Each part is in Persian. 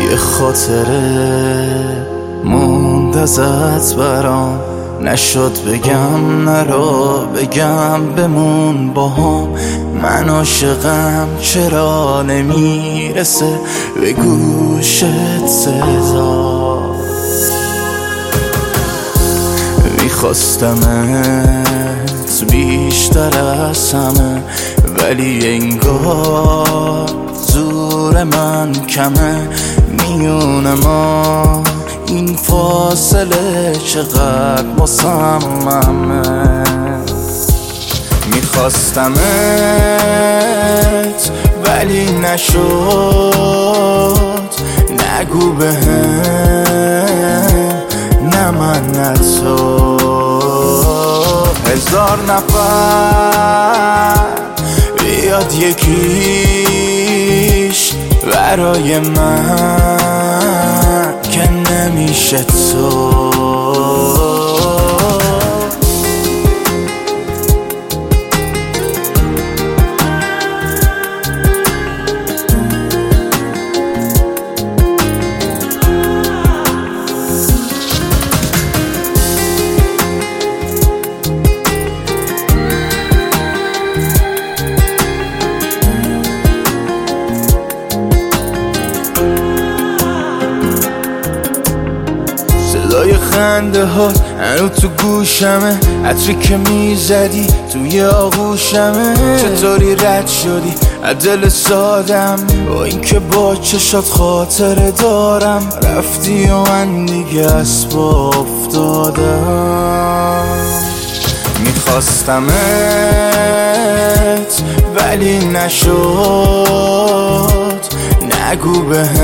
یه خاطره موند ازت برام، نشد بگم نرو بگم بمون باهام. من عاشقم چرا نمیرسه به گوشت صدا؟ میخواستمت بیشتر از همه، ولی انگار زور من کمه. میونه ما این فاصله چقدر مصممه. میخواستمت ولی نشد، نگو بهم نه من نه تو. 1000 نفر بیاد یکیش برای من که نمیشه تو. صدای خنده ها هنو تو گوشمه، عطری که میزدی توی آغوشمه. چطوری رد شدی از دل سادم، با اینکه با چشات خاطره دارم. رفتی و من دیگه از پا افتادم. میخواستمت ولی نشد، نگو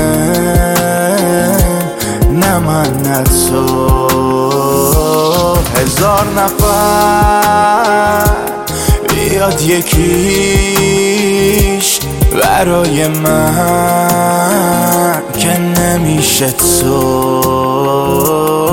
بهم نه من نه تو. 1000 نفر بیاد یکیش برای من که نمیشه تو.